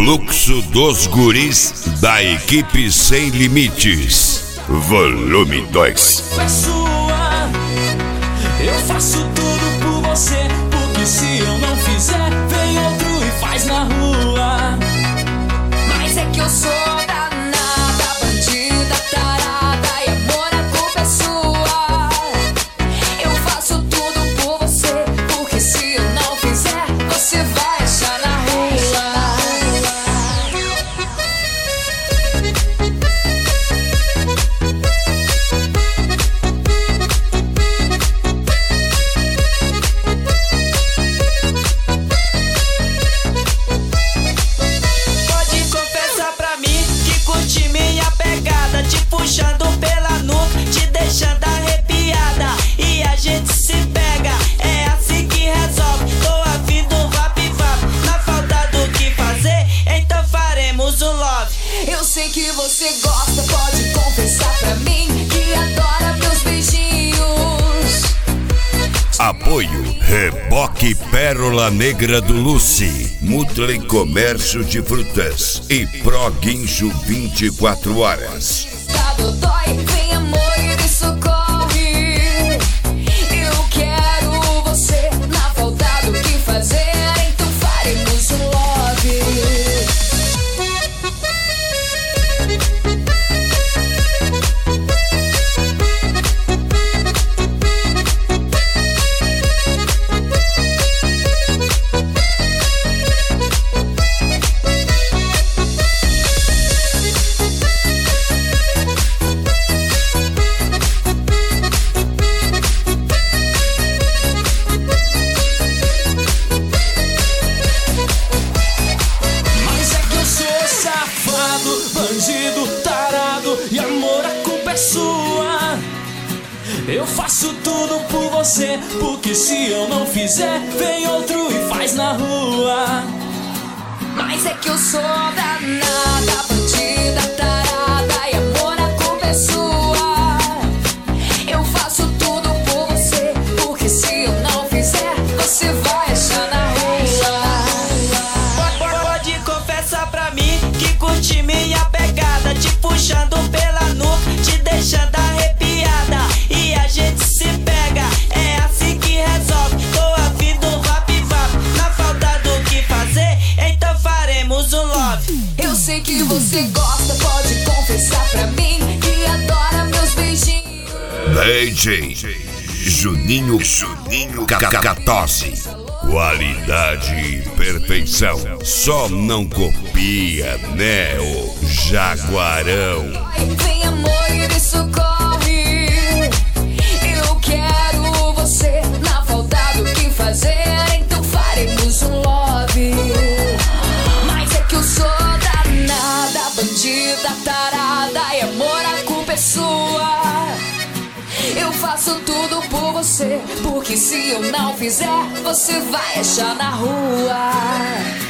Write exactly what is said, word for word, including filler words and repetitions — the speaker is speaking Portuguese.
fluxo dos guris da equipe Sem Limites. Volume dois. É sua, eu faço tudo por você, porque se eu não fizer, vem outro e faz na rua. Mas é que eu sou danada, bandida, tarada, e amor, a culpa é sua. Eu faço tudo por você, porque se eu não fizer, você vai achar na rua. Puxando pela nuca, te deixando arrepiada, e a gente se pega, é assim que resolve. Tô afim do vap-vap, na falta do que fazer, então faremos o love. Eu sei que você gosta, pode confessar pra mim que adora meus beijinhos. Apoio Reboque Pérola Negra do Lucy, Mutley Comércio de Frutas e Pro Guincho vinte e quatro horas. Dói, vem amor e me socorre. Eu quero você, na falta do que fazer, então faremos um love. Bandido, tarado, e amor, a culpa é sua. Eu faço tudo por você, porque se eu não fizer, vem outro e faz na rua. Mas é que eu sou danada, bandida, tarada, e amor, a culpa é sua. Eu faço tudo por você, porque se eu não fizer, você vai achar na rua. Pode confessar pra mim que curte minha pegada, te puxando pela nuca, te deixando arrepiada, e a gente se pega, é assim que resolve. Tô afim do vap-vap, na falta do que fazer, então faremos um love. Eu sei que você gosta, pode confessar pra mim que adora meus beijinhos. D J Juninho Juninho Cacatose. Qualidade e perfeição, só não copia, né, o Jaguarão. Vem amor e me socorre. Eu quero você, na falta do que fazer, então faremos um love. Mas é que eu sou danada, bandida, tarada, e amor, a culpa é sua. Eu faço tudo por você, porque se eu não fizer, você vai achar na rua.